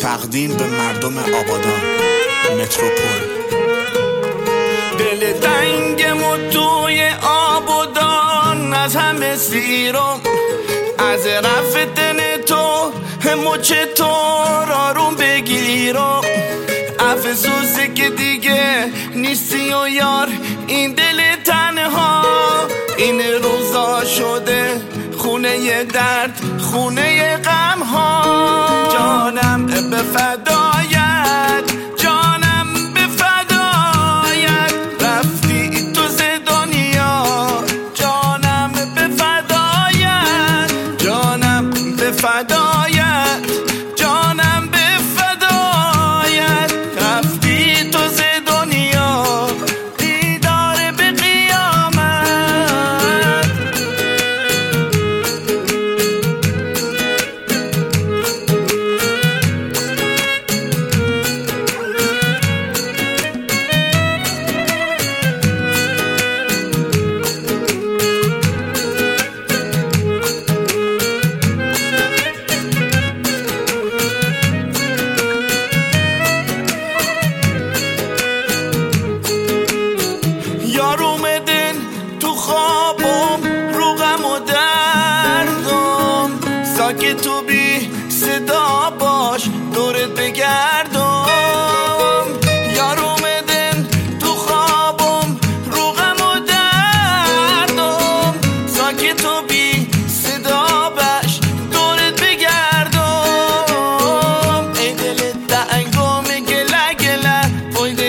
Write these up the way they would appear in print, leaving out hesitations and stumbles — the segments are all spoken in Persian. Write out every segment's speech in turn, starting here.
تقدیم به مردم آبادان متروپول. دل تنگم توی آبادان از همه سیرم، از رفتن تو مچ تو آروم بگیرم. افسوسه که دیگه نیستی و یار این دل تنها، این روزا شده خونه درد، خونه غم ها. جانم به فدایت، جانم به فدایت، رفتی تو ز دنیا. جانم به فدایت، جانم به فدایت، جانم به فدایت، رفتی تو ز دنیا. دیدار به قیامت. یار اومدن تو خوابم رو غم و دردم، ساکت تو بی صدا باش دورت بگردم. یار اومدن تو خوابم رو غم و دردم، ساکت تو بی صدا باش دورت بگردم. ای دل تنگم گله گله فایده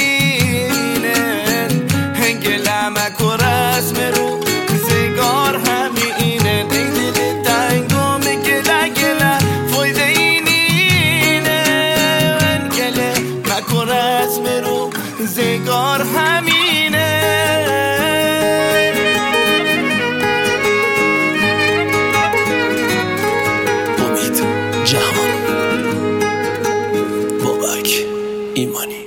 و رسم رو زگار همینه. ای دل تنگم گله گله فایده اینه، گله مکن رسم رو زگار همینه. امید جهان، بابک ایمانی.